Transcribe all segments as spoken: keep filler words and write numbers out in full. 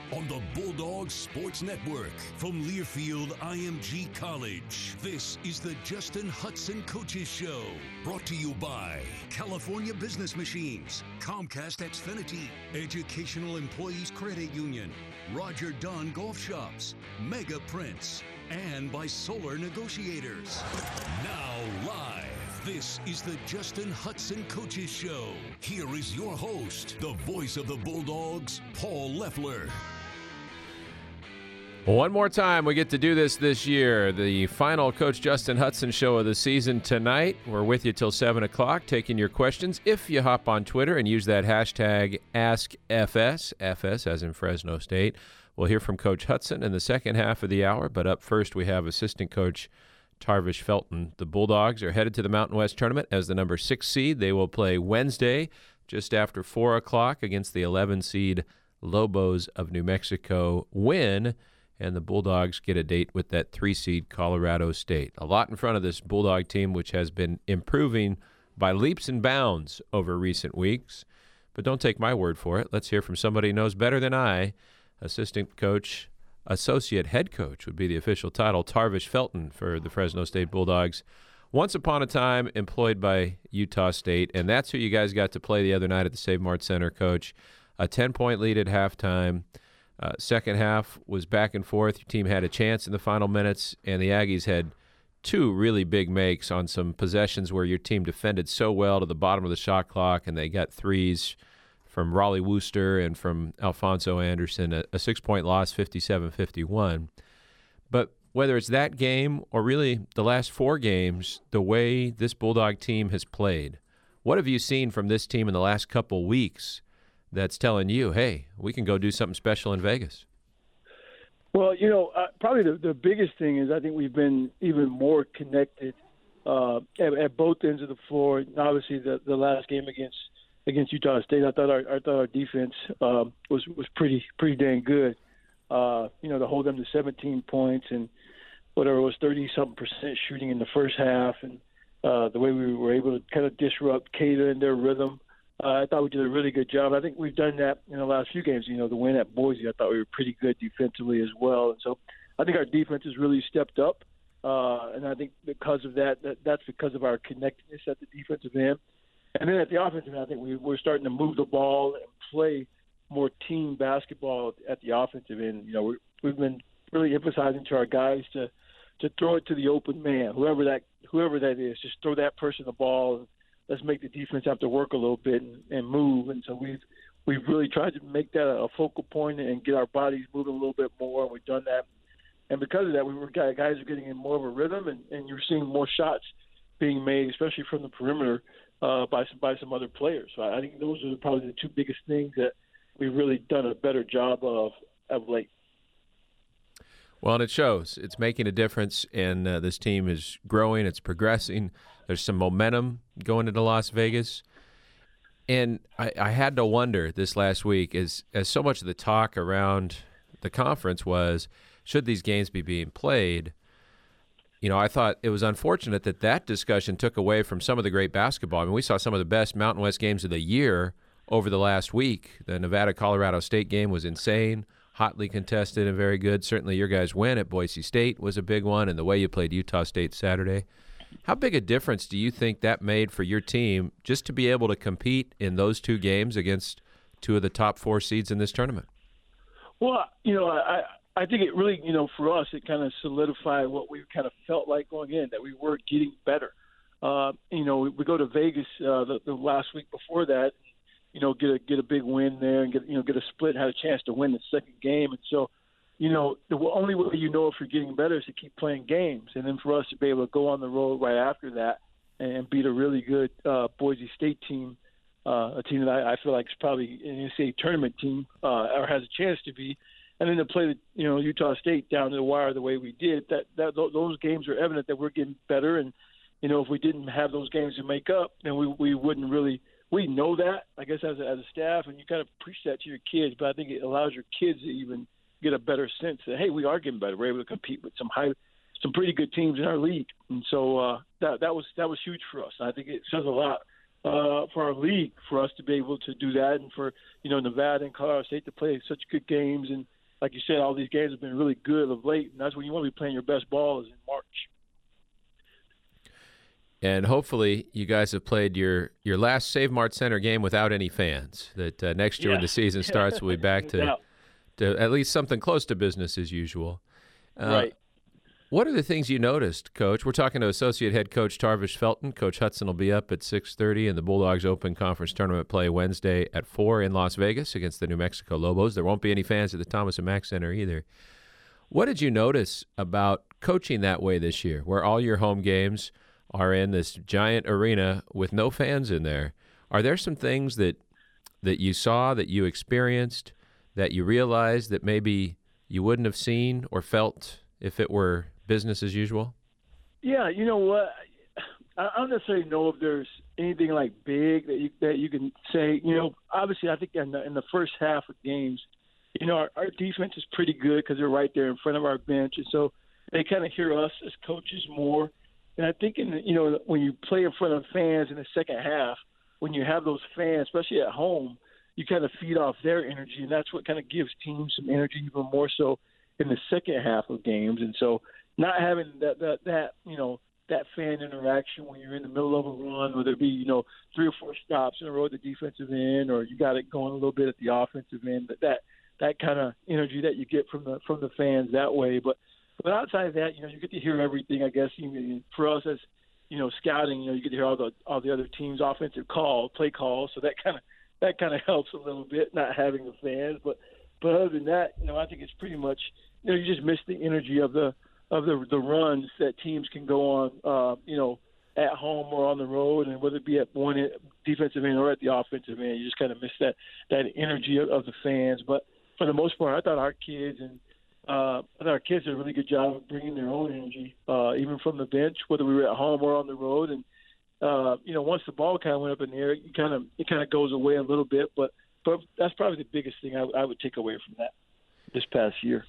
on the Bulldogs Sports Network from Learfield I M G College. This is the Justin Hutson Coaches Show, brought to you by California Business Machines, Comcast Xfinity, Educational Employees Credit Union, Roger Dunn Golf Shops, Mega Prints, and by Solar Negotiators. Now live, this is the Justin Hutson Coaches Show. Here is your host, the voice of the Bulldogs, Paul Leffler. One more time, we get to do this this year. The final Coach Justin Hutson show of the season tonight. We're with you till seven o'clock, taking your questions. If you hop on Twitter and use that hashtag AskFS, F S as in Fresno State, we'll hear from Coach Hutson in the second half of the hour. But up first, we have assistant coach Tarvish Felton. The Bulldogs are headed to the Mountain West Tournament as the number six seed. They will play Wednesday just after four o'clock against the eleven seed Lobos of New Mexico. Win, and the Bulldogs get a date with that three seed Colorado State. A lot in front of this Bulldog team, which has been improving by leaps and bounds over recent weeks. But don't take my word for it. Let's hear from somebody who knows better than I. Assistant coach, associate head coach would be the official title, Tarvish Felton for the Fresno State Bulldogs. Once upon a time employed by Utah State, and that's who you guys got to play the other night at the Save Mart Center, Coach. A ten-point lead at halftime. Uh, second half was back and forth. Your team had a chance in the final minutes, and the Aggies had two really big makes on some possessions where your team defended so well to the bottom of the shot clock, and they got threes from Raleigh Wooster and from Alfonso Anderson, a, a six-point loss, fifty-seven fifty-one. But whether it's that game or really the last four games, the way this Bulldog team has played, what have you seen from this team in the last couple weeks that's telling you, hey, we can go do something special in Vegas? Well, you know, uh, probably the, the biggest thing is I think we've been even more connected uh, at, at both ends of the floor. And obviously, the, the last game against against Utah State, I thought our I thought our defense um, was was pretty pretty dang good. Uh, you know, to hold them to seventeen points and whatever it was, thirty something percent shooting in the first half, and uh, the way we were able to kind of disrupt Cada and their rhythm. Uh, I thought we did a really good job. I think we've done that in the last few games. You know, the win at Boise, I thought we were pretty good defensively as well. And so I think our defense has really stepped up. Uh, and I think because of that, that, that's because of our connectedness at the defensive end. And then at the offensive end, I think we, we're starting to move the ball and play more team basketball at the offensive end. You know, we, we've been really emphasizing to our guys to, to throw it to the open man, whoever that whoever that is. Just throw that person the ball and let's make the defense have to work a little bit and, and move. And so we've we've really tried to make that a focal point and get our bodies moving a little bit more. And we've done that. And because of that, we were guys are getting in more of a rhythm, and, and you're seeing more shots being made, especially from the perimeter, uh, by some by some other players. So I think those are probably the two biggest things that we've really done a better job of of late. Well, and it shows. It's making a difference, and uh, this team is growing. It's progressing. There's some momentum going into Las Vegas. And I, I had to wonder this last week, as, as so much of the talk around the conference was, should these games be being played? You know, I thought it was unfortunate that that discussion took away from some of the great basketball. I mean, we saw some of the best Mountain West games of the year over the last week. The Nevada-Colorado State game was insane, hotly contested and very good. Certainly your guys' win at Boise State was a big one, and the way you played Utah State Saturday. How big a difference do you think that made for your team just to be able to compete in those two games against two of the top four seeds in this tournament? Well, you know, I I think it really, you know, for us, it kind of solidified what we kind of felt like going in, that we were getting better. Uh, you know, we, we go to Vegas uh, the, the last week before that, you know, get a get a big win there and get you know get a split, had a chance to win the second game, and so. You know, the only way you know if you're getting better is to keep playing games. And then for us to be able to go on the road right after that and beat a really good uh, Boise State team, uh, a team that I, I feel like is probably an N C double A tournament team uh, or has a chance to be, and then to play the, you know, Utah State down to the wire the way we did, that, that those games are evident that we're getting better. And, you know, if we didn't have those games to make up, then we, we wouldn't really – we know that, I guess, as a, as a staff, and you kind of preach that to your kids, but I think it allows your kids to even – get a better sense that, hey, we are getting better. We're able to compete with some high, some pretty good teams in our league, and so uh, that that was that was huge for us. And I think it says a lot uh, for our league for us to be able to do that, and for you know Nevada and Colorado State to play such good games and like you said, all these games have been really good of late, and that's when you want to be playing your best ball is in March. And hopefully you guys have played your, your last Save Mart Center game without any fans, that uh, next year yeah. when the season starts we'll be back to, yeah. to at least something close to business as usual. Uh, right. What are the things you noticed, Coach? We're talking to Associate Head Coach Tarvish Felton. Coach Hudson will be up at six thirty, and the Bulldogs Open Conference Tournament play Wednesday at four in Las Vegas against the New Mexico Lobos. There won't be any fans at the Thomas and Mack Center either. What did you notice about coaching that way this year, where all your home games are in this giant arena with no fans in there? Are there some things that that you saw, that you experienced, that you realized that maybe you wouldn't have seen or felt if it were business as usual? Yeah, you know what? I don't necessarily know if there's anything like big that you that you can say. You know, obviously, I think in the, in the first half of games, you know, our, our defense is pretty good because they're right there in front of our bench, and so they kind of hear us as coaches more. And I think, in the, you know, when you play in front of fans in the second half, when you have those fans, especially at home, you kind of feed off their energy, and that's what kind of gives teams some energy even more so in the second half of games. And so not having that, that, that you know, that fan interaction when you're in the middle of a run, whether it be, you know, three or four stops in a row at the defensive end, or you got it going a little bit at the offensive end, but that, that kind of energy that you get from the from the fans that way. But But outside of that, you know, you get to hear everything, I guess. Even for us as, you know, scouting, you know, you get to hear all the all the other teams' offensive call, play calls. So that kind of that kind of helps a little bit, not having the fans. But but other than that, you know, I think it's pretty much, you know, you just miss the energy of the of the the runs that teams can go on, uh, you know, at home or on the road, and whether it be at one defensive end or at the offensive end, you just kind of miss that that energy of, of the fans. But for the most part, I thought our kids and Uh, I thought our kids did a really good job of bringing their own energy, uh, even from the bench, whether we were at home or on the road. And uh, you know, once the ball kind of went up in the air, it kind of it kind of goes away a little bit. But but that's probably the biggest thing I, I would take away from that this past year.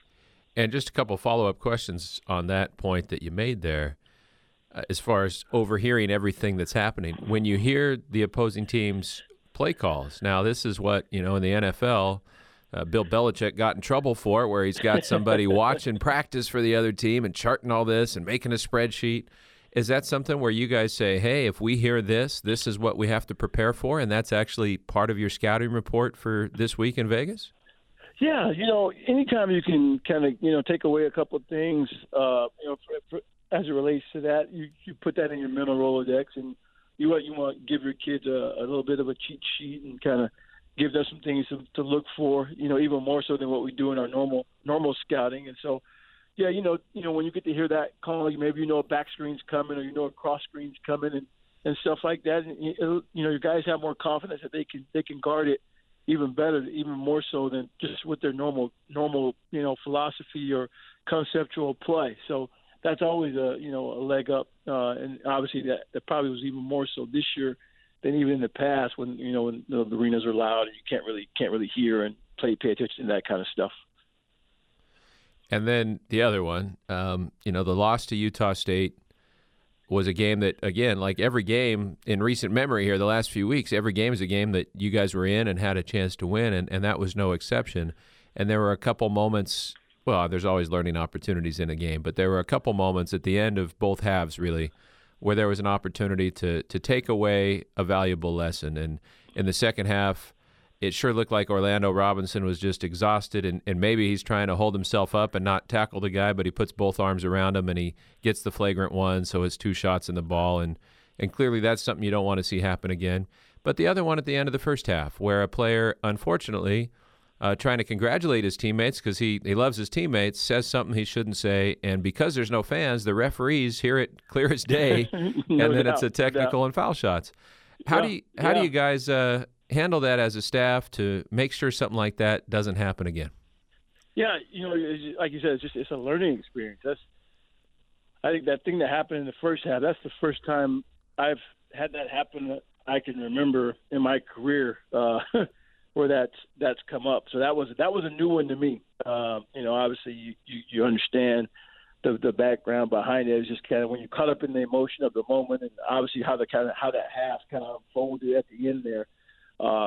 And just a couple follow-up questions on that point that you made there, uh, as far as overhearing everything that's happening. When you hear the opposing team's play calls, now this is what, you know, in the N F L, Uh, Bill Belichick got in trouble for, where he's got somebody watching practice for the other team and charting all this and making a spreadsheet. Is that something where you guys say, hey, if we hear this, this is what we have to prepare for, and that's actually part of your scouting report for this week in Vegas? Yeah, you know, anytime you can kind of, you know, take away a couple of things, uh, you know, for, for, as it relates to that, you, you put that in your mental Rolodex, and you want, you want to give your kids a, a little bit of a cheat sheet and kind of give them some things to, to look for, you know, even more so than what we do in our normal normal scouting. And so, yeah, you know, you know, when you get to hear that call, maybe you know a back screen's coming, or you know a cross screen's coming, and, and stuff like that. And, you know, your guys have more confidence that they can they can guard it even better, even more so than just with their normal normal you know philosophy or conceptual play. So that's always a you know a leg up, uh, and obviously that, that probably was even more so this year than even in the past, when you know when the arenas are loud and you can't really can't really hear and play pay attention to that kind of stuff. And then the other one, um, you know, the loss to Utah State was a game that, again, like every game in recent memory here, the last few weeks, every game is a game that you guys were in and had a chance to win, and, and that was no exception. And there were a couple moments. Well, there's always learning opportunities in a game, but there were a couple moments at the end of both halves, really, where there was an opportunity to to take away a valuable lesson. And in the second half, it sure looked like Orlando Robinson was just exhausted, and, and maybe he's trying to hold himself up and not tackle the guy, but he puts both arms around him and he gets the flagrant one, so it's two shots in the ball. And, and clearly that's something you don't want to see happen again. But the other one at the end of the first half, where a player, unfortunately, uh, trying to congratulate his teammates because he, he loves his teammates, says something he shouldn't say, and because there's no fans, the referees hear it clear as day, no and then doubt, it's a technical no and foul shots. How yeah, do you how yeah. do you guys uh, handle that as a staff to make sure something like that doesn't happen again? Yeah, you know, like you said, it's just it's a learning experience. That's I think that thing that happened in the first half. That's the first time I've had that happen that I can remember in my career. Uh, where that's that's come up. So that was that was a new one to me. Uh, you know, obviously you, you, you understand the the background behind it. It's just kind of when you're caught up in the emotion of the moment, and obviously how the kind of how that half kind of unfolded at the end there. Uh,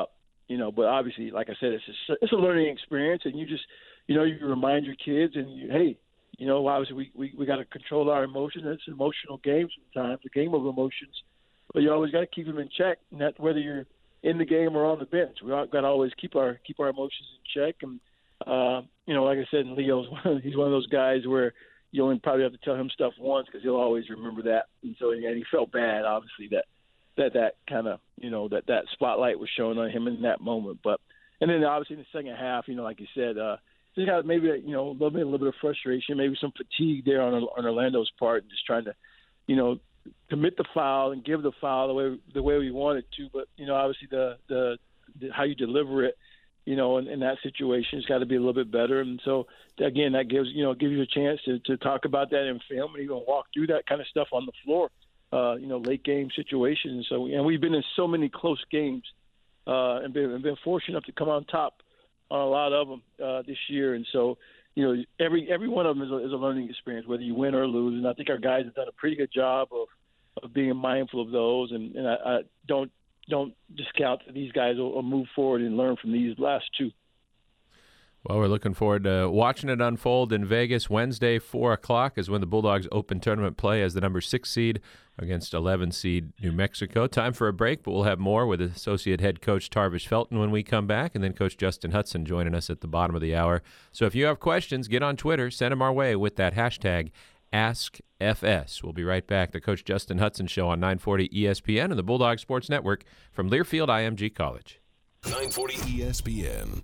you know, but obviously, like I said, it's a, it's a learning experience, and you just, you know, you remind your kids, and you, hey, you know, obviously we we, we got to control our emotions. It's an emotional game sometimes, a game of emotions, but you always got to keep them in check. And that whether you're in the game or on the bench, we got to always keep our keep our emotions in check. And uh, you know, like I said, Leo's he's one of those guys where you only probably have to tell him stuff once because he'll always remember that. And so, and he felt bad, obviously, that that that kind of, you know, that that spotlight was shown on him in that moment. But and then obviously in the second half, you know, like you said, uh, just got maybe you know a little bit a little bit of frustration, maybe some fatigue there on on Orlando's part, and just trying to, you know, commit the foul and give the foul the way the way we wanted to. But you know, obviously the the, the how you deliver it, you know, in, in that situation, it's got to be a little bit better. And so, again, that gives you know gives you a chance to, to talk about that in film and even walk through that kind of stuff on the floor, uh, you know, late game situations. So, and we've been in so many close games uh, and, been, and been fortunate enough to come on top on a lot of them uh, this year. And so, you know, every every one of them is a, is a learning experience, whether you win or lose. And I think our guys have done a pretty good job of, of being mindful of those. And, and I, I don't don't discount that these guys will, will move forward and learn from these last two. Well, we're looking forward to watching it unfold in Vegas. Wednesday, four o'clock is when the Bulldogs open tournament play as the number six seed against eleven seed New Mexico. Time for a break, but we'll have more with Associate Head Coach Tarvish Felton when we come back, and then Coach Justin Hutson joining us at the bottom of the hour. So if you have questions, get on Twitter, send them our way with that hashtag AskFS. We'll be right back. The Coach Justin Hutson Show on nine forty E S P N and the Bulldog Sports Network from Learfield I M G College. nine forty E S P N.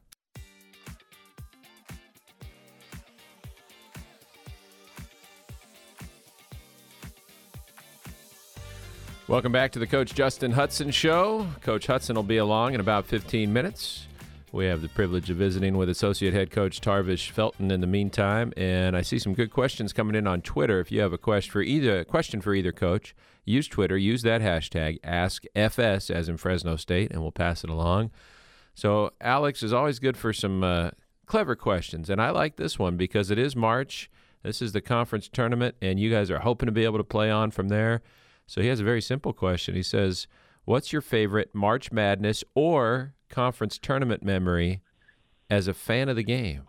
Welcome back to the Coach Justin Hutson Show. Coach Hutson will be along in about fifteen minutes. We have the privilege of visiting with Associate Head Coach Tarvish Felton in the meantime, and I see some good questions coming in on Twitter. If you have a question for either question for either coach, use Twitter, use that hashtag AskFS as in Fresno State, and we'll pass it along. So Alex is always good for some uh, clever questions, and I like this one because it is March. This is the conference tournament, and you guys are hoping to be able to play on from there. So he has a very simple question. He says, what's your favorite March Madness or conference tournament memory as a fan of the game?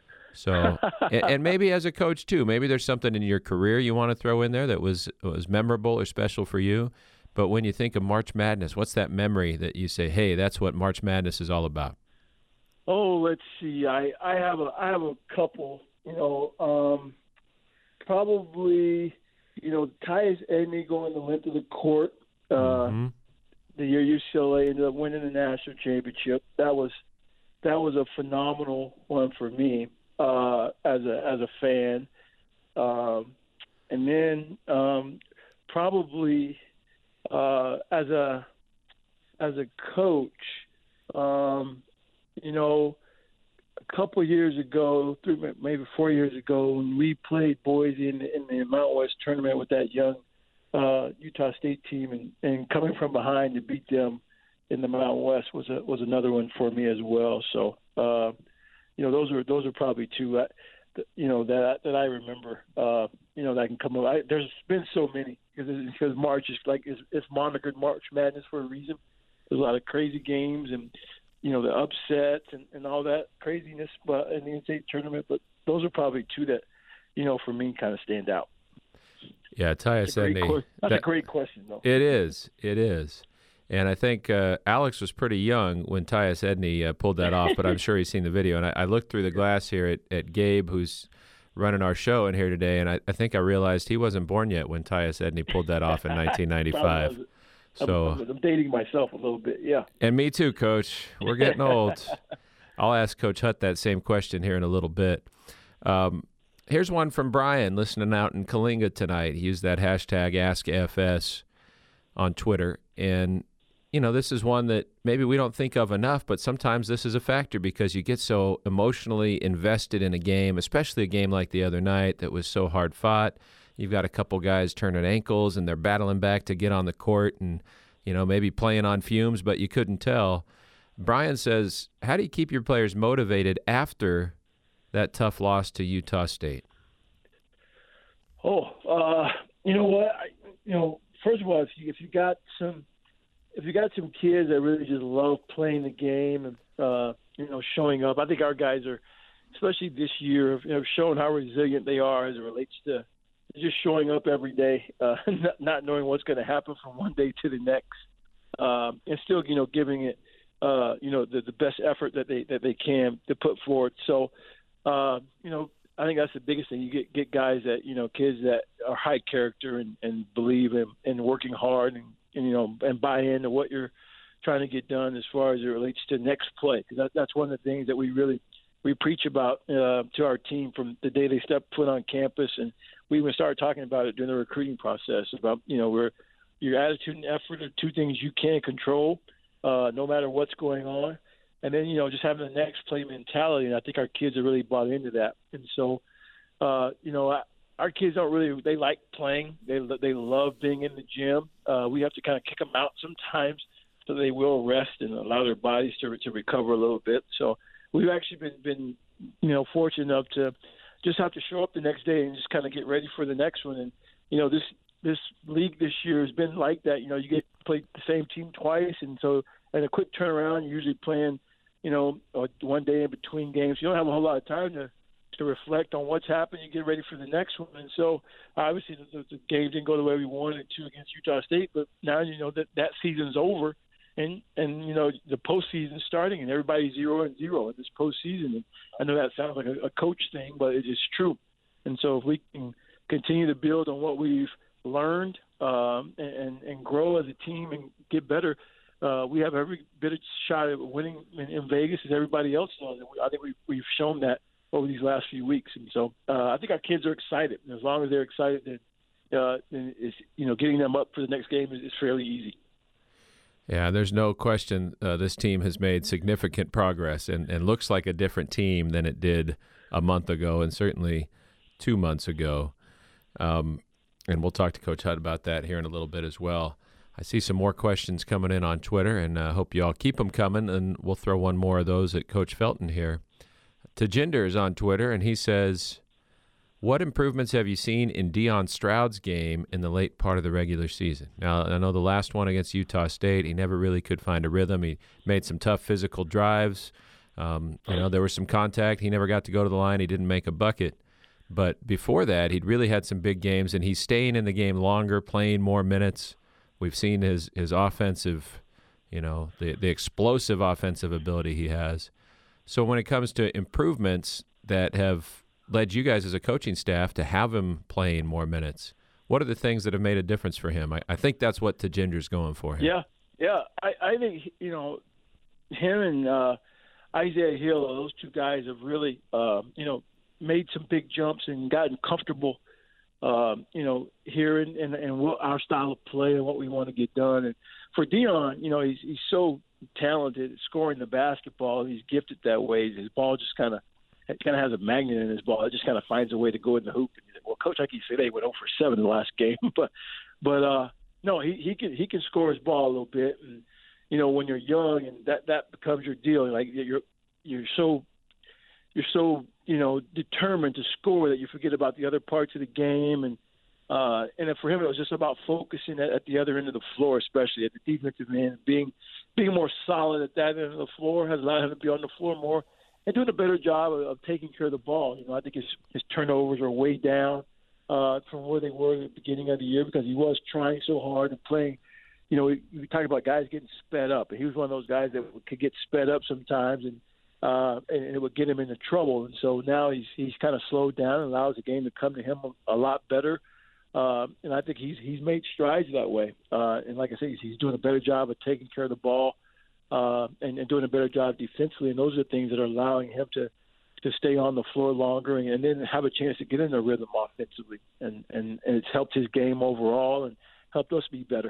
So, and, and maybe as a coach too. Maybe there's something in your career you want to throw in there that was was memorable or special for you. But when you think of March Madness, what's that memory that you say, hey, that's what March Madness is all about? Oh, let's see. I, I have a I have a couple. You know, um, probably. You know, Tyus Edney going the length of the court. Uh, mm-hmm. The year U C L A ended up winning the national championship. That was that was a phenomenal one for me uh, as a as a fan. Um, and then um, probably uh, as a as a coach, um, you know. A couple of years ago, three, maybe four years ago, when we played Boise in the, in the Mountain West tournament with that young uh, Utah State team, and, and coming from behind to beat them in the Mountain West was a, was another one for me as well. So, uh, you know, those are those are probably two, uh, you know, that that I remember. Uh, you know, that I can come up. I, there's been so many because because March is like it's, it's monikered March Madness for a reason. There's a lot of crazy games and. You know, the upsets and, and all that craziness but in the N C double A tournament. But those are probably two that, you know, for me kind of stand out. Yeah, Tyus Edney. That's that, a great question, though. It is. It is. And I think uh, Alex was pretty young when Tyus Edney uh, pulled that off, but I'm sure he's seen the video. And I, I looked through the glass here at, at Gabe, who's running our show in here today, and I, I think I realized he wasn't born yet when Tyus Edney pulled that off in nineteen ninety-five. So I'm, I'm dating myself a little bit, yeah. And me too, Coach. We're getting old. I'll ask Coach Hutt that same question here in a little bit. Um, here's one from Brian listening out in Kalinga tonight. He used that hashtag AskFS on Twitter. And, you know, this is one that maybe we don't think of enough, but sometimes this is a factor because you get so emotionally invested in a game, especially a game like the other night that was so hard fought. You've got a couple guys turning ankles, and they're battling back to get on the court and, you know, maybe playing on fumes, but you couldn't tell. Brian says, how do you keep your players motivated after that tough loss to Utah State? Oh, uh, you know what? I, you know, first of all, if you, if you got some if you got some kids that really just love playing the game and uh, you know showing up, I think our guys are, especially this year, you know, showing how resilient they are as it relates to just showing up every day, uh, not, not knowing what's going to happen from one day to the next, um, and still, you know, giving it, uh, you know, the, the best effort that they that they can to put forward. So, uh, you know, I think that's the biggest thing. You get get guys that, you know, kids that are high character and, and believe in, in working hard and, and, you know, and buy into what you're trying to get done as far as it relates to next play. Because that, that's one of the things that we really we preach about uh, to our team from the day they step foot on campus. And we even started talking about it during the recruiting process about, you know, where your attitude and effort are two things you can't control uh, no matter what's going on. And then, you know, just having the next play mentality. And I think our kids are really bought into that. And so, uh, you know, I, our kids don't really, they like playing. They they love being in the gym. Uh, we have to kind of kick them out sometimes so they will rest and allow their bodies to to recover a little bit. So we've actually been, been you know, fortunate enough to just have to show up the next day and just kind of get ready for the next one. And, you know, this this league this year has been like that. You know, you get played the same team twice, and so and a quick turnaround, you're usually playing, you know, one day in between games. You don't have a whole lot of time to to reflect on what's happened. You get ready for the next one. And so obviously the, the game didn't go the way we wanted it to against Utah State, but now you know that that season's over. And, and you know, the postseason's starting, and everybody's zero and zero in this postseason. And I know that sounds like a, a coach thing, but it is true. And so if we can continue to build on what we've learned um, and, and grow as a team and get better, uh, we have every bit of shot at winning in, in Vegas as everybody else does. And I think we, we've shown that over these last few weeks. And so uh, I think our kids are excited. And as long as they're excited, then, uh, then it's, you know, getting them up for the next game is, is fairly easy. Yeah, there's no question uh, this team has made significant progress and, and looks like a different team than it did a month ago and certainly two months ago. Um, and we'll talk to Coach Hutt about that here in a little bit as well. I see some more questions coming in on Twitter, and I uh, hope you all keep them coming, and we'll throw one more of those at Coach Felton here. Tajinder is on Twitter, and he says, what improvements have you seen in Deion Stroud's game in the late part of the regular season? Now, I know the last one against Utah State, he never really could find a rhythm. He made some tough physical drives. Um, you know, there was some contact. He never got to go to the line. He didn't make a bucket. But before that, he'd really had some big games, and he's staying in the game longer, playing more minutes. We've seen his his offensive, you know, the the explosive offensive ability he has. So when it comes to improvements that have led you guys as a coaching staff to have him playing more minutes, what are the things that have made a difference for him? I, I think that's what Tajinder's going for here. Yeah, yeah. I, I think, you know, him and uh, Isaiah Hill, those two guys have really, uh, you know, made some big jumps and gotten comfortable, um, you know, here in, in, in what our style of play and what we want to get done. And for Deion, you know, he's he's so talented at scoring the basketball. He's gifted that way. His ball just kind of It kind of has a magnet in his ball. It just kind of finds a way to go in the hoop. Well, Coach Huckey said they went oh for seven in the last game, but but uh, no, he he can he can score his ball a little bit. And you know, when you're young, and that, that becomes your deal. Like you're you're so you're so you know determined to score that you forget about the other parts of the game. And uh, and then for him, it was just about focusing at, at the other end of the floor, especially at the defensive end, being being more solid at that end of the floor has allowed him to be on the floor more. And doing a better job of, of taking care of the ball. You know, I think his, his turnovers are way down uh, from where they were at the beginning of the year because he was trying so hard and playing. You know, we, we talk about guys getting sped up, and he was one of those guys that could get sped up sometimes, and uh, and it would get him into trouble. And so now he's he's kind of slowed down and allows the game to come to him a, a lot better. Uh, and I think he's he's made strides that way. Uh, and like I say, he's, he's doing a better job of taking care of the ball. Uh, and, and doing a better job defensively, and those are the things that are allowing him to, to stay on the floor longer and, and then have a chance to get in the rhythm offensively. And, and, and it's helped his game overall and helped us be better.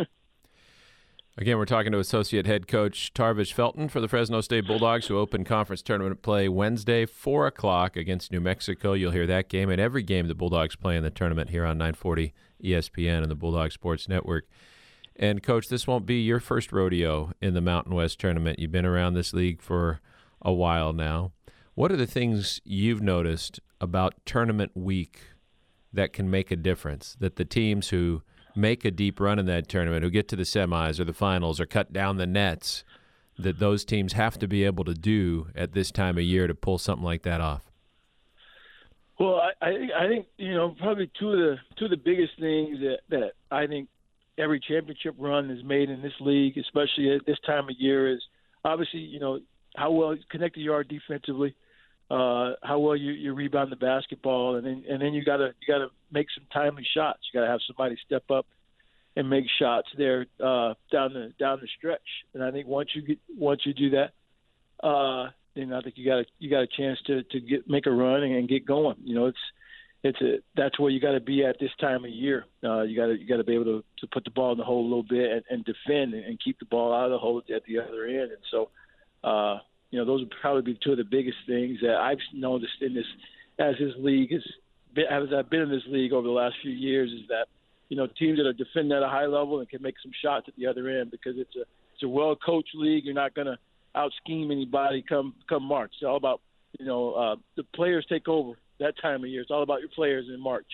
Again, we're talking to Associate Head Coach Tarvis Felton for the Fresno State Bulldogs, who open conference tournament play Wednesday, four o'clock against New Mexico. You'll hear that game and every game the Bulldogs play in the tournament here on nine forty E S P N and the Bulldog Sports Network. And, Coach, this won't be your first rodeo in the Mountain West Tournament. You've been around this league for a while now. What are the things you've noticed about tournament week that can make a difference, that the teams who make a deep run in that tournament, who get to the semis or the finals or cut down the nets, that those teams have to be able to do at this time of year to pull something like that off? Well, I, I think I think you know probably two of the two of the biggest things that, that I think every championship run is made in this league, especially at this time of year, is obviously you know how well connected you are defensively, uh, how well you, you rebound the basketball, and then and then you gotta you gotta make some timely shots. You gotta have somebody step up and make shots there uh, down the down the stretch. And I think once you get once you do that, uh, then I think you got a, you got a chance to, to get make a run and, and get going. You know, it's it's a that's where you got to be at this time of year. Uh, you got to you got to be able to, to put the ball in the hole a little bit and, and defend and, and keep the ball out of the hole at the other end. And so, uh, you know, those would probably be two of the biggest things that I've noticed in this as this league is as I've been in this league over the last few years, is that you know teams that are defending at a high level and can make some shots at the other end, because it's a it's a well coached league. You're not going to out scheme anybody come come March. It's all about you know uh, the players take over that time of year. It's all about your players in March.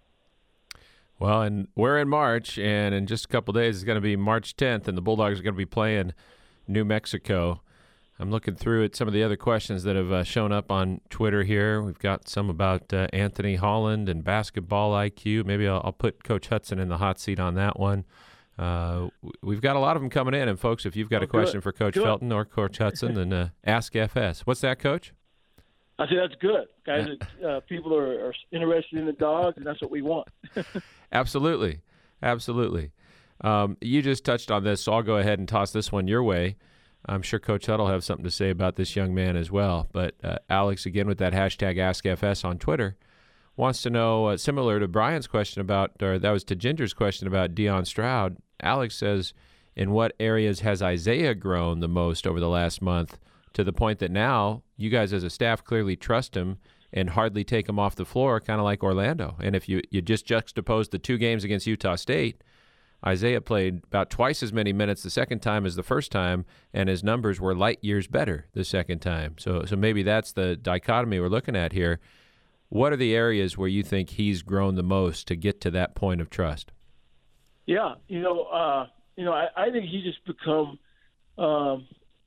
Well, and we're in March, and in just a couple of days it's going to be March tenth, and the Bulldogs are going to be playing New Mexico. I'm looking through at some of the other questions that have uh, shown up on Twitter here. We've got some about uh, Anthony Holland and basketball I Q. Maybe I'll, I'll put Coach Hudson in the hot seat on that one. Uh, we've got a lot of them coming in, and folks, if you've got oh, a question good. for Coach good. Felton or Coach Hudson, then uh, ask F S. What's that, Coach? I say that's good. Guys, uh, people are, are interested in the dogs, and that's what we want. Absolutely. Absolutely. Um, you just touched on this, so I'll go ahead and toss this one your way. I'm sure Coach Hudd will have something to say about this young man as well. But uh, Alex, again, with that hashtag AskFS on Twitter, wants to know, uh, similar to Brian's question about, or that was to Ginger's question about Deion Stroud, Alex says, in what areas has Isaiah grown the most over the last month, to the point that now you guys as a staff clearly trust him and hardly take him off the floor, kind of like Orlando? And if you, you just juxtapose the two games against Utah State, Isaiah played about twice as many minutes the second time as the first time, and his numbers were light years better the second time. So so maybe that's the dichotomy we're looking at here. What are the areas where you think he's grown the most to get to that point of trust? Yeah, you know, uh, you know, I, I think he's just become, um,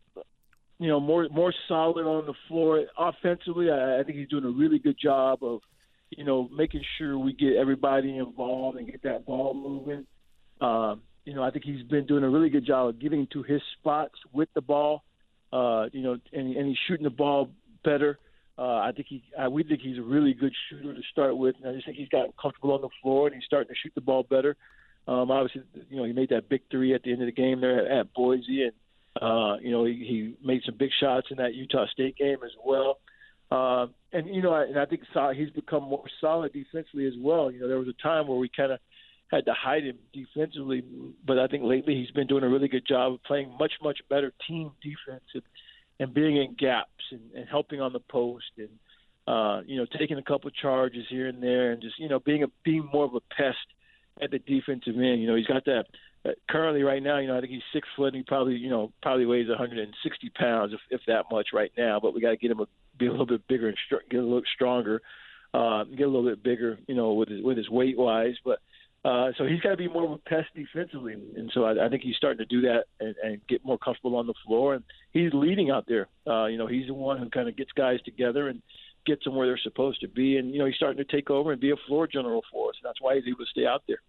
you know, more more solid on the floor offensively. I, I think he's doing a really good job of, you know, making sure we get everybody involved and get that ball moving. Um, you know, I think he's been doing a really good job of getting to his spots with the ball. Uh, you know, and, and he's shooting the ball better. Uh, I think he, I, we think he's a really good shooter to start with. And I just think he's gotten comfortable on the floor and he's starting to shoot the ball better. Um, obviously, you know, he made that big three at the end of the game there at, at Boise, and uh, you know, he, he made some big shots in that Utah State game as well. Uh, and you know, I, and I think he's become more solid defensively as well. You know, there was a time where we kind of had to hide him defensively, but I think lately he's been doing a really good job of playing much, much better team defense and, and being in gaps and, and helping on the post and, uh, you know, taking a couple charges here and there and just, you know, being a, being more of a pest at the defensive end. You know, he's got that uh, currently right now, you know, I think he's six foot and he probably, you know, probably weighs one hundred sixty pounds, if, if that much right now, but we got to get him a, be a little bit bigger and str- get a little stronger, uh, get a little bit bigger, you know, with his, with his weight wise, but, Uh, so he's got to be more of a pest defensively, and so I, I think he's starting to do that and, and get more comfortable on the floor. And he's leading out there. Uh, you know, he's the one who kind of gets guys together and gets them where they're supposed to be. And you know, he's starting to take over and be a floor general for us. And that's why he's able to stay out there.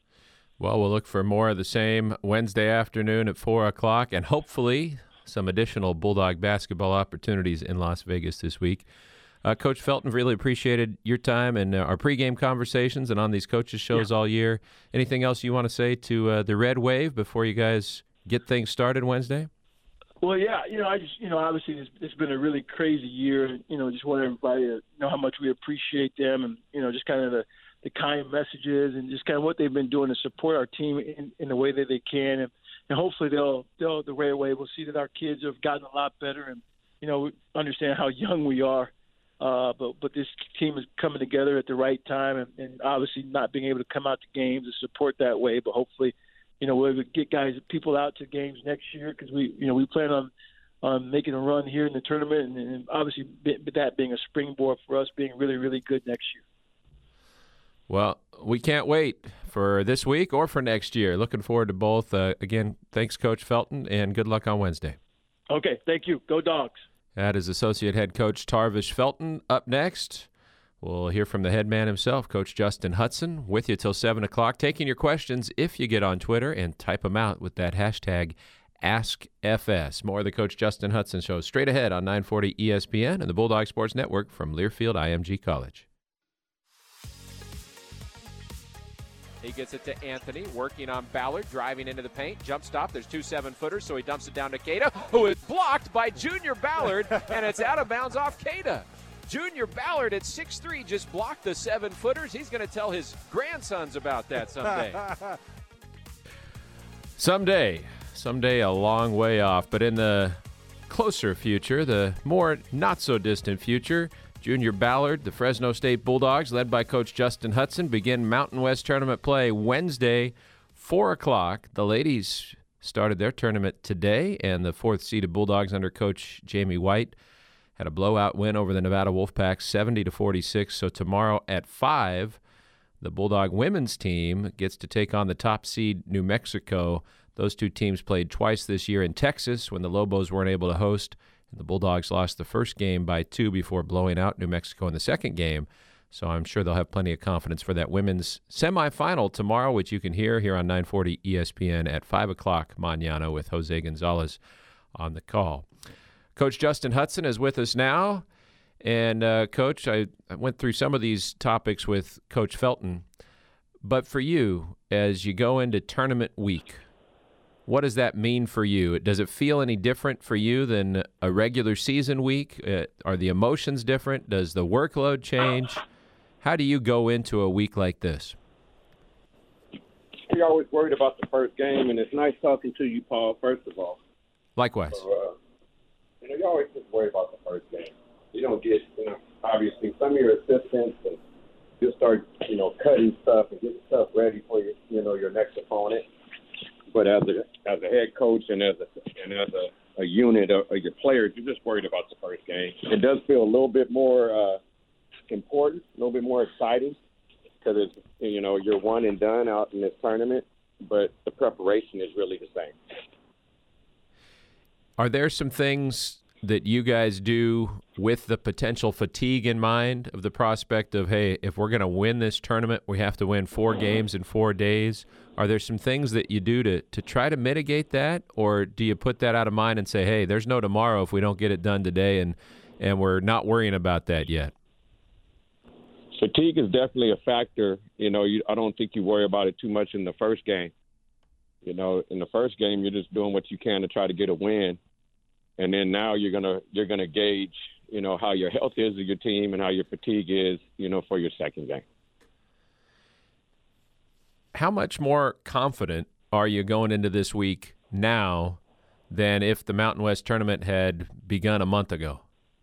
Well, we'll look for more of the same Wednesday afternoon at four o'clock, and hopefully some additional Bulldog basketball opportunities in Las Vegas this week. Uh, Coach Felton, really appreciated your time and uh, our pregame conversations and on these coaches shows yeah. all year. Anything else you want to say to uh, the Red Wave before you guys get things started Wednesday? Well, yeah, you know, I just, you know, obviously it's, it's been a really crazy year, and you know, just want everybody to know how much we appreciate them, and you know, just kind of the, the kind messages and just kind of what they've been doing to support our team in, in the way that they can, and, and hopefully they'll, they'll the Red Wave will see that our kids have gotten a lot better, and you know, understand how young we are. Uh, but but this team is coming together at the right time, and, and obviously not being able to come out to games to support that way. But hopefully, you know, we'll get guys, people out to games next year because we, you know, we plan on on making a run here in the tournament, and, and obviously that being a springboard for us being really, really good next year. Well, we can't wait for this week or for next year. Looking forward to both. Uh, again, thanks, Coach Felton, and good luck on Wednesday. Okay, thank you. Go Dogs. That is Associate Head Coach Tarvish Felton. Up next, we'll hear from the head man himself, Coach Justin Hutson, with you till seven o'clock, taking your questions if you get on Twitter and type them out with that hashtag AskFS. More of the Coach Justin Hutson Show straight ahead on nine forty E S P N and the Bulldog Sports Network from Learfield I M G College. He gets it to Anthony, working on Ballard, driving into the paint. Jump stop. There's two seven-footers, so he dumps it down to Keita, who is blocked by Junior Ballard, and it's out of bounds off Keita. Junior Ballard at six three just blocked the seven-footers. He's going to tell his grandsons about that someday. Someday. Someday a long way off. But in the closer future, the more not-so-distant future, Junior Ballard, the Fresno State Bulldogs, led by Coach Justin Hutson, begin Mountain West Tournament play Wednesday, four o'clock. The ladies started their tournament today, and the fourth-seeded Bulldogs under Coach Jamie White had a blowout win over the Nevada Wolfpack, seventy to forty-six. So tomorrow at five, the Bulldog women's team gets to take on the top seed New Mexico. Those two teams played twice this year in Texas when the Lobos weren't able to host. And the Bulldogs lost the first game by two before blowing out New Mexico in the second game. So I'm sure they'll have plenty of confidence for that women's semifinal tomorrow, which you can hear here on nine forty E S P N at five o'clock mañana with Jose Gonzalez on the call. Coach Justin Hutson is with us now. And, uh, Coach, I, I went through some of these topics with Coach Felton. But for you, as you go into tournament week, what does that mean for you? Does it feel any different for you than a regular season week? Uh, are the emotions different? Does the workload change? How do you go into a week like this? We're always worried about the first game, and it's nice talking to you, Paul, first of all. Likewise. So, uh, you know, you always just worry about the first game. You don't get, you know, obviously some of your assistants, and you'll start, you know, cutting stuff and getting stuff ready for your, you know, your next opponent. But as a as a head coach and as a and as a, a unit of, of your players, you're just worried about the first game. It does feel a little bit more uh, important, a little bit more exciting because it's you know you're one and done out in this tournament, but the preparation is really the same. Are there some things that you guys do with the potential fatigue in mind of the prospect of, hey, if we're going to win this tournament, we have to win four games in four days? Are there some things that you do to, to try to mitigate that, or do you put that out of mind and say, hey, there's no tomorrow if we don't get it done today, and, and we're not worrying about that yet? Fatigue is definitely a factor. You know, you, I don't think you worry about it too much in the first game. You know, in the first game, you're just doing what you can to try to get a win. And then now you're gonna you're gonna gauge, you know, how your health is of your team and how your fatigue is, you know, for your second game. How much more confident are you going into this week now than if the Mountain West tournament had begun a month ago?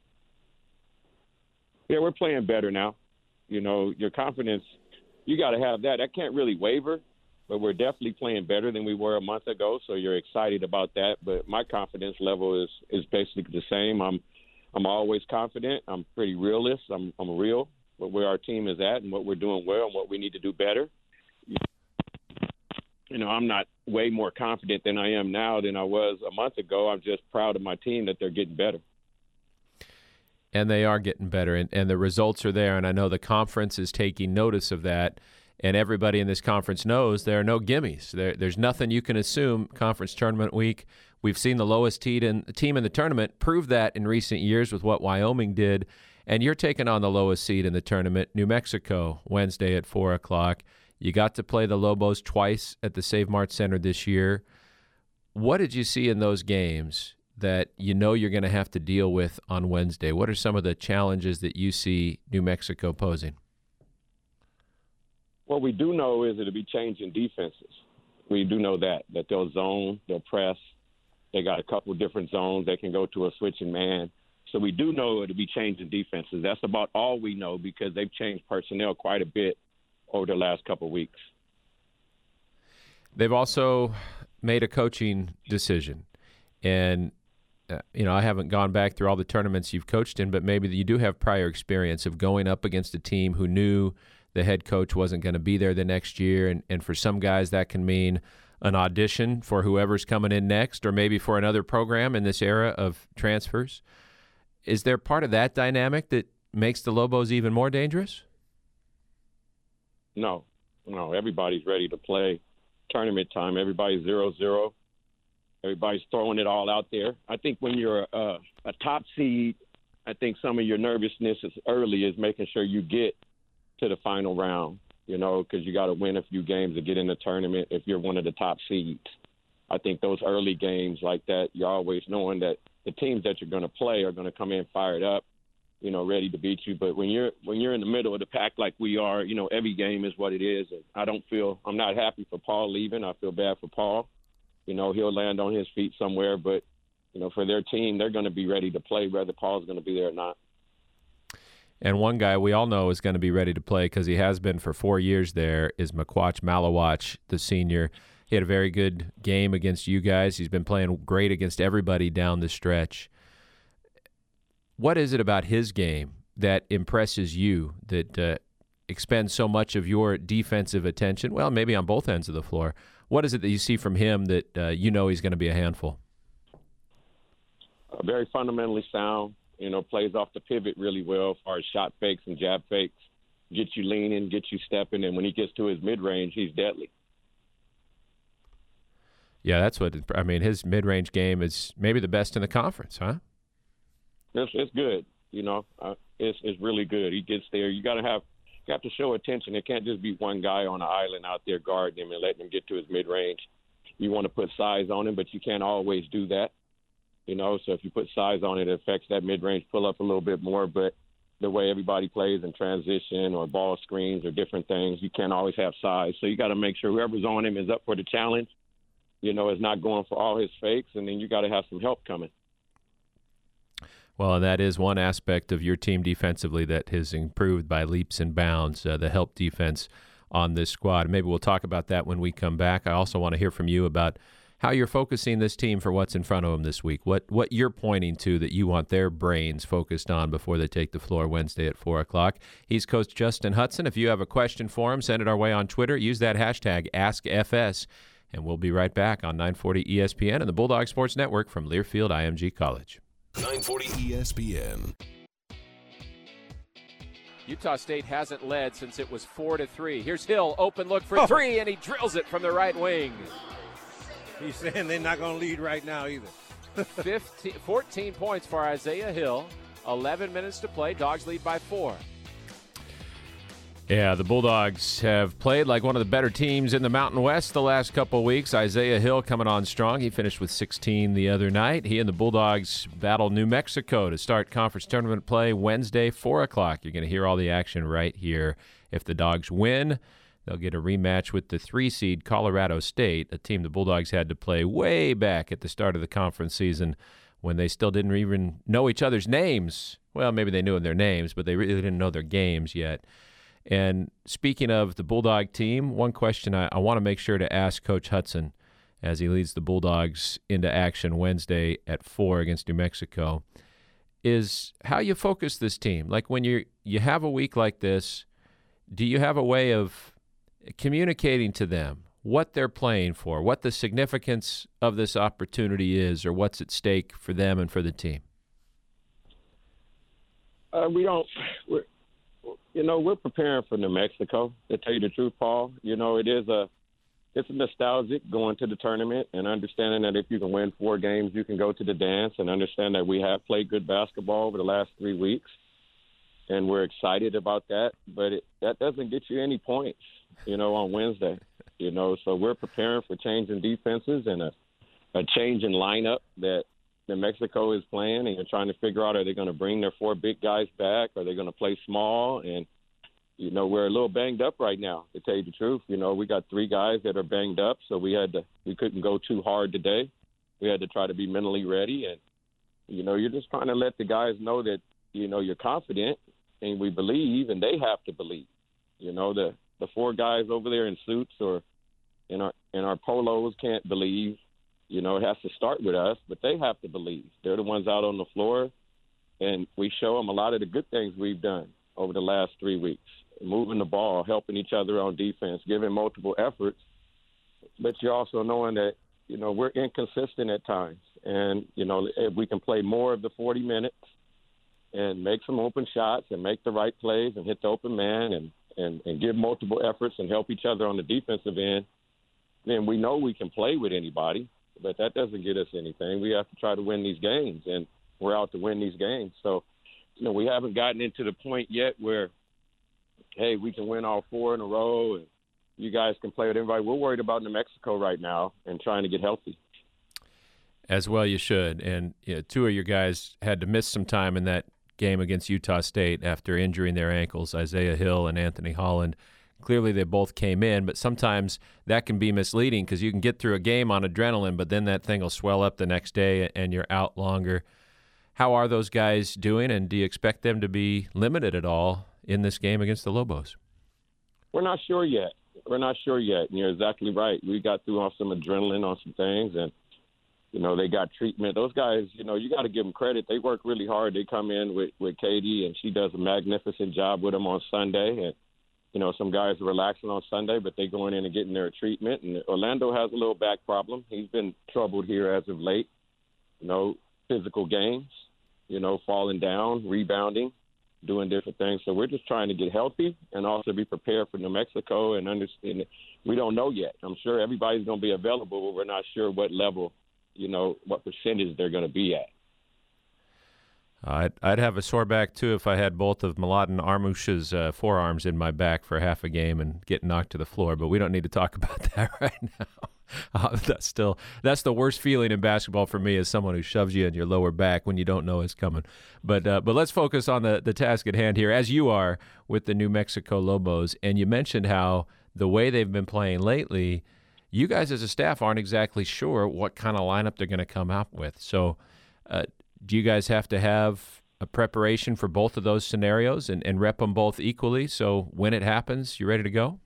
Yeah, we're playing better now. You know, your confidence, you got to have that. That can't really waver. But we're definitely playing better than we were a month ago, so you're excited about that. But my confidence level is, is basically the same. I'm I'm always confident. I'm pretty realist. I'm I'm real with where our team is at and what we're doing well and what we need to do better. You know, I'm not way more confident than I am now than I was a month ago. I'm just proud of my team that they're getting better. And they are getting better, and, and the results are there, and I know the conference is taking notice of that. And everybody in this conference knows there are no gimmies. There, there's nothing you can assume conference tournament week. We've seen the lowest team in, team in the tournament prove that in recent years with what Wyoming did. And you're taking on the lowest seed in the tournament, New Mexico, Wednesday at four o'clock. You got to play the Lobos twice at the Save Mart Center this year. What did you see in those games that you know you're going to have to deal with on Wednesday? What are some of the challenges that you see New Mexico posing? What we do know is it'll be changing defenses. We do know that, that they'll zone, they'll press. They got a couple of different zones. They can go to a switching man. So we do know it'll be changing defenses. That's about all we know because they've changed personnel quite a bit over the last couple of weeks. They've also made a coaching decision. And, uh, you know, I haven't gone back through all the tournaments you've coached in, but maybe you do have prior experience of going up against a team who knew the head coach wasn't going to be there the next year. And, and for some guys, that can mean an audition for whoever's coming in next, or maybe for another program in this era of transfers. Is there part of that dynamic that makes the Lobos even more dangerous? No, no. Everybody's ready to play tournament time. Everybody's zero zero. Everybody's throwing it all out there. I think when you're a, a top seed, I think some of your nervousness is early is making sure you get to the final round, you know, because you got to win a few games to get in the tournament if you're one of the top seeds. I think those early games like that, you're always knowing that the teams that you're going to play are going to come in fired up, you know, ready to beat you. But when you're when you're in the middle of the pack like we are, you know, every game is what it is. And I don't feel – I'm not happy for Paul leaving. I feel bad for Paul. You know, he'll land on his feet somewhere. But, you know, for their team, they're going to be ready to play whether Paul's going to be there or not. And one guy we all know is going to be ready to play because he has been for four years there is Makwach Malawach, the senior. He had a very good game against you guys. He's been playing great against everybody down the stretch. What is it about his game that impresses you, that uh, expends so much of your defensive attention? Well, maybe on both ends of the floor. What is it that you see from him that uh, you know he's going to be a handful? Uh, very fundamentally sound. You know, plays off the pivot really well as far as shot fakes and jab fakes. Get you leaning, get you stepping, and when he gets to his mid-range, he's deadly. Yeah, that's what – I mean, his mid-range game is maybe the best in the conference, huh? It's, it's good. You know, uh, it's, it's really good. He gets there. You got to have – you have to show attention. It can't just be one guy on an island out there guarding him and letting him get to his mid-range. You want to put size on him, but you can't always do that. You know, so if you put size on it, it affects that mid-range pull-up a little bit more. But the way everybody plays in transition or ball screens or different things, you can't always have size. So you got to make sure whoever's on him is up for the challenge, you know, is not going for all his fakes, and then you got to have some help coming. Well, and that is one aspect of your team defensively that has improved by leaps and bounds, uh, the help defense on this squad. Maybe we'll talk about that when we come back. I also want to hear from you about how you're focusing this team for what's in front of them this week, what what you're pointing to that you want their brains focused on before they take the floor Wednesday at four o'clock. He's Coach Justin Hutson. If you have a question for him, send it our way on Twitter. Use that hashtag AskFS, and we'll be right back on nine forty E S P N and the Bulldog Sports Network from Learfield I M G College. nine forty E S P N. Utah State hasn't led since it was four to three. Here's Hill, open look for three, and he drills it from the right wing. He's saying they're not going to lead right now either. fifteen, fourteen points for Isaiah Hill. eleven minutes to play. Dogs lead by four. Yeah, the Bulldogs have played like one of the better teams in the Mountain West the last couple of weeks. Isaiah Hill coming on strong. He finished with sixteen the other night. He and the Bulldogs battle New Mexico to start conference tournament play Wednesday, four o'clock. You're going to hear all the action right here. If the Dogs win, they'll get a rematch with the three-seed Colorado State, a team the Bulldogs had to play way back at the start of the conference season when they still didn't even know each other's names. Well, maybe they knew their names, but they really didn't know their games yet. And speaking of the Bulldog team, one question I, I want to make sure to ask Coach Hutson as he leads the Bulldogs into action Wednesday at four against New Mexico is how you focus this team. Like when you you have a week like this, do you have a way of communicating to them what they're playing for, what the significance of this opportunity is, or what's at stake for them and for the team? Uh, we don't we're, you know, we're preparing for New Mexico, to tell you the truth, Paul. You know, it is a it's nostalgic going to the tournament and understanding that if you can win four games, you can go to the dance, and understand that we have played good basketball over the last three weeks, and we're excited about that. But it, that doesn't get you any points, you know, on Wednesday. You know, so we're preparing for changing defenses and a, a change in lineup that New Mexico is playing, and you're trying to figure out, are they going to bring their four big guys back? Are they going to play small? And, you know, we're a little banged up right now, to tell you the truth. You know, we got three guys that are banged up, so we had to, we couldn't go too hard today. We had to try to be mentally ready. And, you know, you're just trying to let the guys know that, you know, you're confident and we believe, and they have to believe. You know, the, the four guys over there in suits or in our, in our polos can't believe. You know, it has to start with us, but they have to believe. They're the ones out on the floor, and we show them a lot of the good things we've done over the last three weeks. moving the ball, helping each other on defense, giving multiple efforts. But you're also knowing that, you know, we're inconsistent at times. And, you know, if we can play more of the forty minutes and make some open shots and make the right plays and hit the open man and, and, and give multiple efforts and help each other on the defensive end, then we know we can play with anybody. But that doesn't get us anything. We have to try to win these games, and we're out to win these games. So, you know, we haven't gotten into the point yet where, hey, we can win all four in a row and you guys can play with everybody. We're worried about New Mexico right now and trying to get healthy. As well you should. And you know, two of your guys had to miss some time in that game against Utah State after injuring their ankles, Isaiah Hill and Anthony Holland. Clearly they both came in, but sometimes that can be misleading because you can get through a game on adrenaline, but then that thing will swell up the next day and you're out longer. How are those guys doing, and do you expect them to be limited at all in this game against the Lobos? We're not sure yet. We're not sure yet, and you're exactly right. We got through on some adrenaline on some things, and, you know, they got treatment. Those guys, you know, you got to give them credit. They work really hard. They come in with, with Katie, and she does a magnificent job with them on Sunday, and, you know, some guys are relaxing on Sunday, but they going in and getting their treatment. And Orlando has a little back problem. He's been troubled here as of late. You know, physical games, you know, falling down, rebounding, doing different things. So we're just trying to get healthy and also be prepared for New Mexico and understand that we don't know yet. I'm sure everybody's going to be available, but we're not sure what level, you know, what percentage they're going to be at. I'd, I'd have a sore back, too, if I had both of Mladen Armush's uh, forearms in my back for half a game and get knocked to the floor, but we don't need to talk about that right now. Uh, that's still that's the worst feeling in basketball for me, as someone who shoves you in your lower back when you don't know it's coming. But uh, but let's focus on the, the task at hand here, as you are with the New Mexico Lobos. And you mentioned how the way they've been playing lately, you guys as a staff aren't exactly sure what kind of lineup they're going to come out with. So uh, do you guys have to have a preparation for both of those scenarios and, and rep them both equally so when it happens, you're ready to go?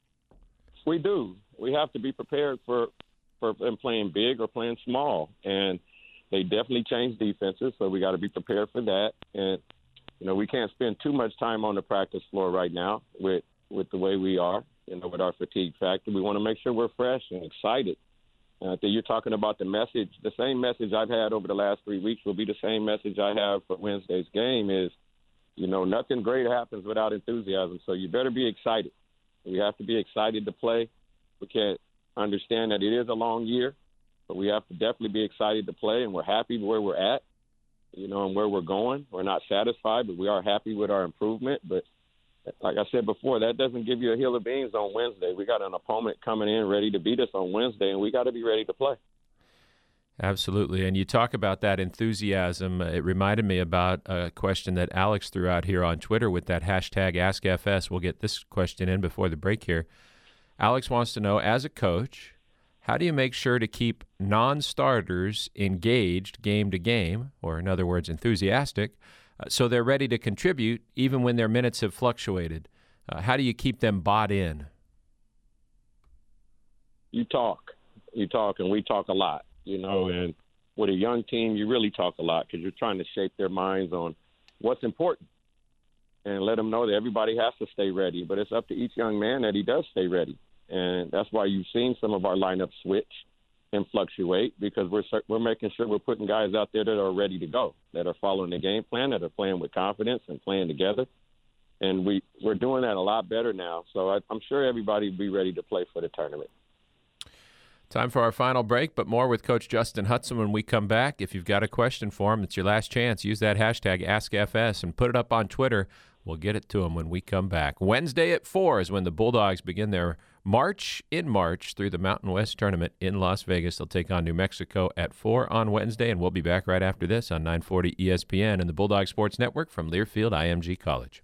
We do. We have to be prepared for, for them playing big or playing small. And they definitely change defenses, so we got to be prepared for that. And, you know, we can't spend too much time on the practice floor right now with, with the way we are, you know, with our fatigue factor. We want to make sure we're fresh and excited. And I think you're talking about the message. The same message I've had over the last three weeks will be the same message I have for Wednesday's game is, you know, nothing great happens without enthusiasm. So you better be excited. We have to be excited to play. We can't understand that it is a long year, but we have to definitely be excited to play, and we're happy where we're at, you know, and where we're going. We're not satisfied, but we are happy with our improvement. But like I said before, that doesn't give you a hill of beans on Wednesday. We got an opponent coming in ready to beat us on Wednesday, and we got to be ready to play. Absolutely. And you talk about that enthusiasm. It reminded me about a question that Alex threw out here on Twitter with that hashtag AskFS. We'll get this question in before the break here. Alex wants to know, as a coach, how do you make sure to keep non-starters engaged game to game, or in other words, enthusiastic, uh, so they're ready to contribute even when their minutes have fluctuated? Uh, how do you keep them bought in? You talk. You talk, and we talk a lot, you know, and with a young team, you really talk a lot because you're trying to shape their minds on what's important and let them know that everybody has to stay ready. But it's up to each young man that he does stay ready. And that's why you've seen some of our lineups switch and fluctuate, because we're we're making sure we're putting guys out there that are ready to go, that are following the game plan, that are playing with confidence and playing together. And we, we're doing that a lot better now. So I, I'm sure everybody will be ready to play for the tournament. Time for our final break, but more with Coach Justin Hutson when we come back. If you've got a question for him, it's your last chance. Use that hashtag AskFS and put it up on Twitter. We'll get it to him when we come back. Wednesday at four is when the Bulldogs begin their march in March through the Mountain West Tournament in Las Vegas. They'll take on New Mexico at four on Wednesday, and we'll be back right after this on nine forty E S P N and the Bulldog Sports Network from Learfield I M G College.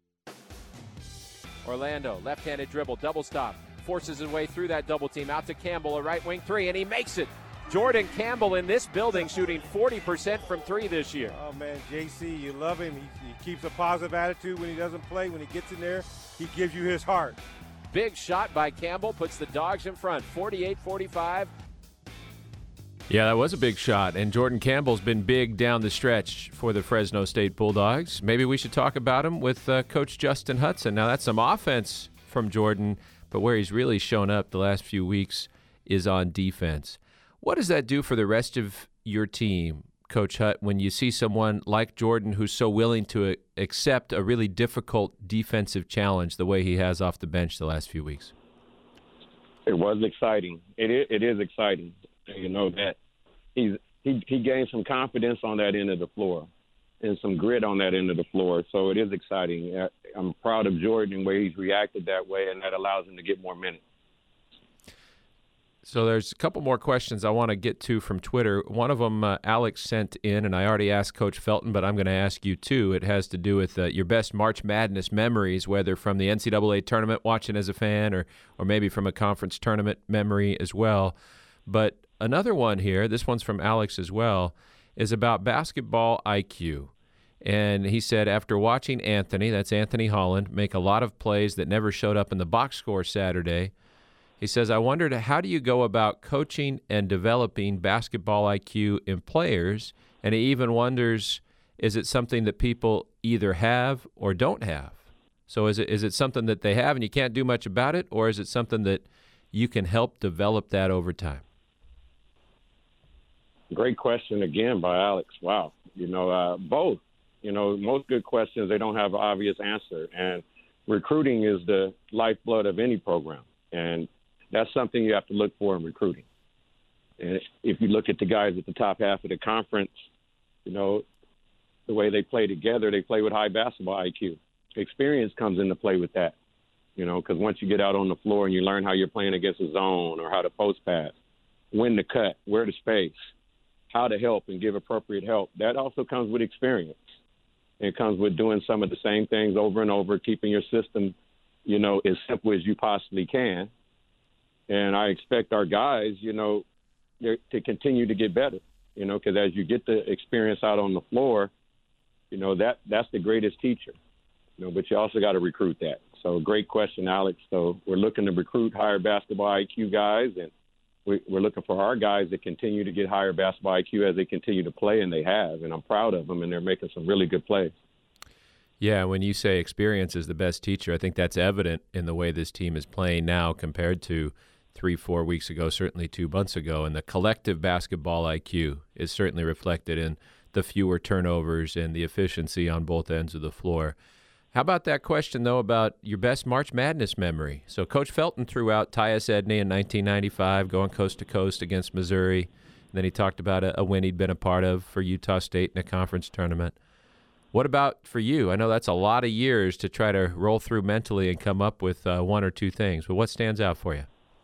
Orlando, left-handed dribble, double stop, forces his way through that double team, out to Campbell, a right wing three, and he makes it. Jordan Campbell in this building shooting forty percent from three this year. Oh, man, J C, you love him. He, he keeps a positive attitude when he doesn't play. When he gets in there, he gives you his heart. Big shot by Campbell puts the Dogs in front, forty-eight forty-five. Yeah, that was a big shot, and Jordan Campbell's been big down the stretch for the Fresno State Bulldogs. Maybe we should talk about him with uh, Coach Justin Hutson. Now, that's some offense from Jordan, but where he's really shown up the last few weeks is on defense. What does that do for the rest of your team, Coach Hutt, when you see someone like Jordan who's so willing to accept a really difficult defensive challenge the way he has off the bench the last few weeks? It was exciting. It is, it is exciting. You know that he's he he gained some confidence on that end of the floor and some grit on that end of the floor. So it is exciting. I'm proud of Jordan and the way he's reacted that way, and that allows him to get more minutes. So there's a couple more questions I want to get to from Twitter. One of them uh, Alex sent in, and I already asked Coach Felton, but I'm going to ask you too. It has to do with uh, your best March Madness memories, whether from the N C double A tournament watching as a fan or or maybe from a conference tournament memory as well. But another one here, this one's from Alex as well, is about basketball I Q. And he said, after watching Anthony, that's Anthony Holland, make a lot of plays that never showed up in the box score Saturday, he says, I wondered, how do you go about coaching and developing basketball I Q in players? And he even wonders, is it something that people either have or don't have? So is it is it something that they have and you can't do much about it, or is it something that you can help develop that over time? Great question again by Alex. Wow. You know, uh, both. You know, most good questions, they don't have an obvious answer. And recruiting is the lifeblood of any program. And that's something you have to look for in recruiting. And if you look at the guys at the top half of the conference, you know, the way they play together, they play with high basketball I Q. Experience comes into play with that, you know, because once you get out on the floor and you learn how you're playing against a zone or how to post pass, when to cut, where to space, how to help and give appropriate help, that also comes with experience. It comes with doing some of the same things over and over, keeping your system, you know, as simple as you possibly can. And I expect our guys, you know, to continue to get better, you know, because as you get the experience out on the floor, you know, that that's the greatest teacher, you know, but you also got to recruit that. So great question, Alex. So we're looking to recruit higher basketball I Q guys, and we're looking for our guys to continue to get higher basketball I Q as they continue to play, and they have. And I'm proud of them, and they're making some really good plays. Yeah, when you say experience is the best teacher, I think that's evident in the way this team is playing now compared to three, four weeks ago, certainly two months ago. And the collective basketball I Q is certainly reflected in the fewer turnovers and the efficiency on both ends of the floor. How about that question, though, about your best March Madness memory? So Coach Felton threw out Tyus Edney in nineteen ninety-five, going coast to coast against Missouri. And then he talked about a, a win he'd been a part of for Utah State in a conference tournament. What about for you? I know that's a lot of years to try to roll through mentally and come up with uh, one or two things, but what stands out for you?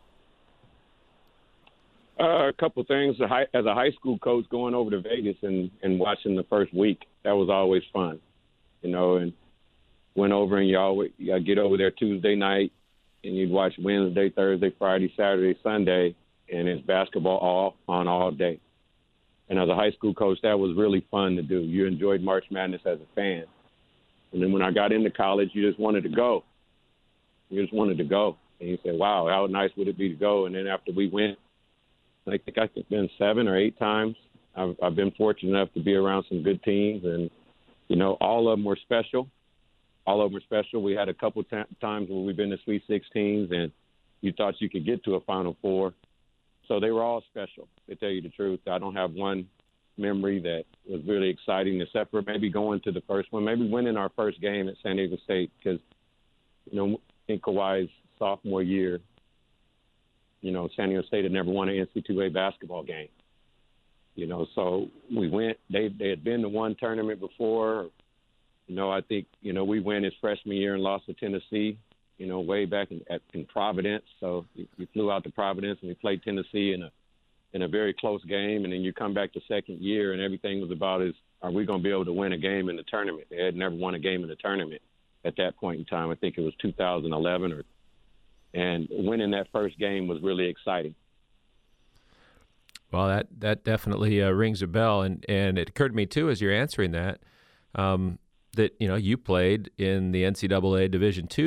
Uh, a couple things. As a high school coach, going over to Vegas and, and watching the first week, that was always fun, you know, and went over and you always you get over there Tuesday night and you'd watch Wednesday, Thursday, Friday, Saturday, Sunday, and it's basketball all on all day. And as a high school coach, that was really fun to do. You enjoyed March Madness as a fan. And then when I got into college, you just wanted to go. You just wanted to go. And you said, wow, how nice would it be to go? And then after we went, I think I've been seven or eight times. I've, I've been fortunate enough to be around some good teams. And, you know, all of them were special. All of them were special. We had a couple t- times where we've been to Sweet sixteens and you thought you could get to a Final Four. So they were all special, to tell you the truth. I don't have one memory that was really exciting, except for maybe going to the first one, maybe winning our first game at San Diego State, because, you know, in Kawhi's sophomore year, you know, San Diego State had never won an N C double A basketball game. You know, so we went. They they had been to one tournament before. You know, I think, you know, we went his freshman year and lost to Tennessee, you know, way back in, at, in Providence. So we flew out to Providence and we played Tennessee in a in a very close game. And then you come back the second year and everything was about is, are we going to be able to win a game in the tournament? They had never won a game in the tournament at that point in time. I think it was two thousand eleven or and winning that first game was really exciting. Well, that that definitely uh, rings a bell, and, and it occurred to me too as you're answering that um, that you know you played in the N C double A Division two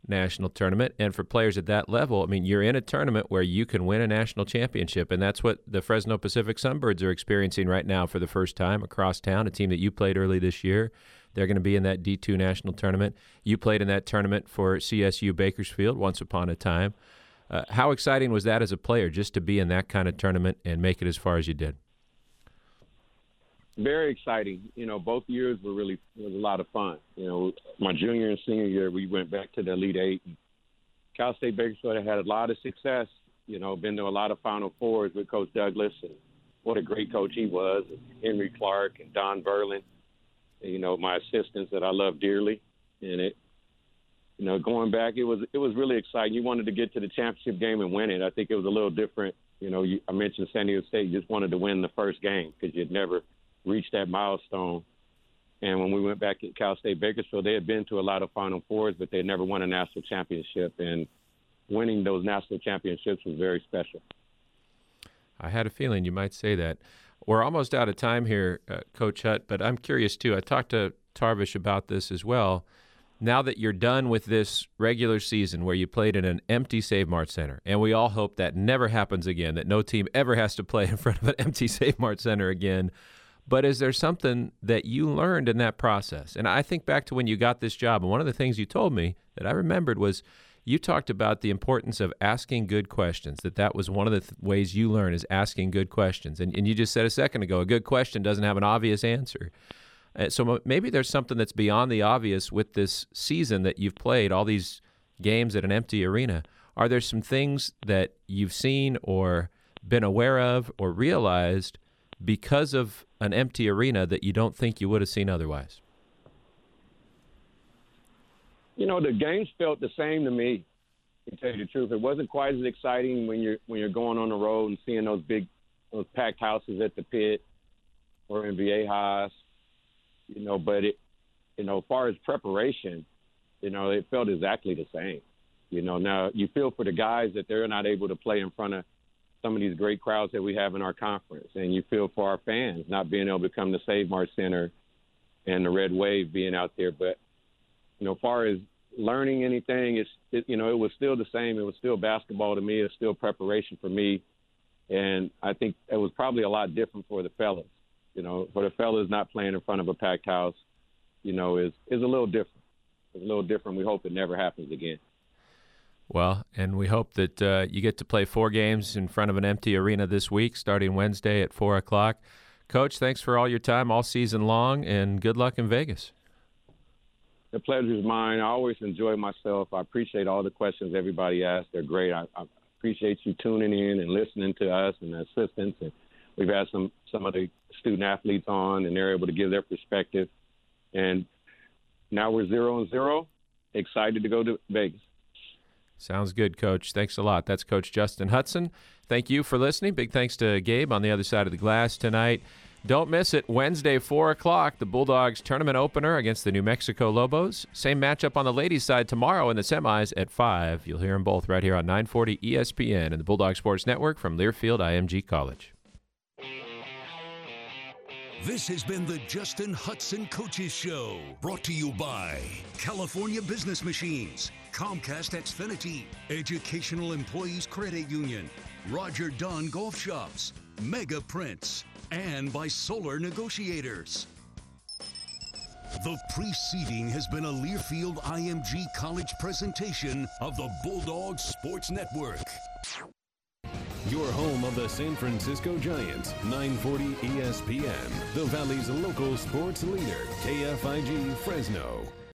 national tournament. And for players at that level, I mean, you're in a tournament where you can win a national championship, and that's what the Fresno Pacific Sunbirds are experiencing right now for the first time across town, a team that you played early this year. They're going to be in that D two national tournament. You played in that tournament for C S U Bakersfield once upon a time. Uh, how exciting was that as a player, just to be in that kind of tournament and make it as far as you did? Very exciting. You know, both years were really was a lot of fun. You know, my junior and senior year, we went back to the Elite Eight. Cal State Bakersfield had a lot of success. You know, been to a lot of Final Fours with Coach Douglas, and what a great coach he was. And Henry Clark and Don Verlin. You know, my assistants that I love dearly. And it, you know, going back, it was it was really exciting. You wanted to get to the championship game and win it. I think it was a little different. You know, you, I mentioned San Diego State. You just wanted to win the first game because you'd never reached that milestone. And when we went back at Cal State Bakersfield, they had been to a lot of Final Fours, but they had never won a national championship. And winning those national championships was very special. I had a feeling you might say that. We're almost out of time here, uh, Coach Hutt, but I'm curious, too. I talked to Tarvish about this as well. Now that you're done with this regular season where you played in an empty Save Mart Center, and we all hope that never happens again, that no team ever has to play in front of an empty Save Mart Center again, but is there something that you learned in that process? And I think back to when you got this job, and one of the things you told me that I remembered was you talked about the importance of asking good questions, that that was one of the th- ways you learn is asking good questions. And, and you just said a second ago, a good question doesn't have an obvious answer. Uh, so maybe there's something that's beyond the obvious with this season that you've played, all these games at an empty arena. Are there some things that you've seen or been aware of or realized because of an empty arena that you don't think you would have seen otherwise? You know, the games felt the same to me, to tell you the truth. It wasn't quite as exciting when you're when you're going on the road and seeing those big, those packed houses at the pit or in Viejas, you know, but it, you know, as far as preparation, you know, it felt exactly the same. You know, now you feel for the guys that they're not able to play in front of some of these great crowds that we have in our conference. And you feel for our fans not being able to come to Save Mart Center and the Red Wave being out there. But, you know, as far as learning anything, it's, it, you know, it was still the same. It was still basketball to me. It's still preparation for me. And I think it was probably a lot different for the fellas. You know, for the fellas not playing in front of a packed house, you know, is, is a little different. It's a little different. We hope it never happens again. Well, and we hope that uh, you get to play four games in front of an empty arena this week, starting Wednesday at four o'clock. Coach, thanks for all your time all season long, and good luck in Vegas. The pleasure is mine. I always enjoy myself. I appreciate all the questions everybody asks. They're great. I, I appreciate you tuning in and listening to us and the assistants. And we've had some, some of the student athletes on, and they're able to give their perspective. And now we're zero and zero. Excited to go to Vegas. Sounds good, Coach. Thanks a lot. That's Coach Justin Hutson. Thank you for listening. Big thanks to Gabe on the other side of the glass tonight. Don't miss it. Wednesday, four o'clock, the Bulldogs tournament opener against the New Mexico Lobos. Same matchup on the ladies' side tomorrow in the semis at five. You'll hear them both right here on nine forty E S P N and the Bulldog Sports Network from Learfield I M G College. This has been the Justin Hutson Coaches Show, brought to you by California Business Machines, Comcast Xfinity, Educational Employees Credit Union, Roger Dunn Golf Shops, Mega Prints, and by Solar Negotiators. The preceding has been a Learfield I M G College presentation of the Bulldog Sports Network. Your home of the San Francisco Giants, nine forty E S P N, the Valley's local sports leader, K F I G Fresno.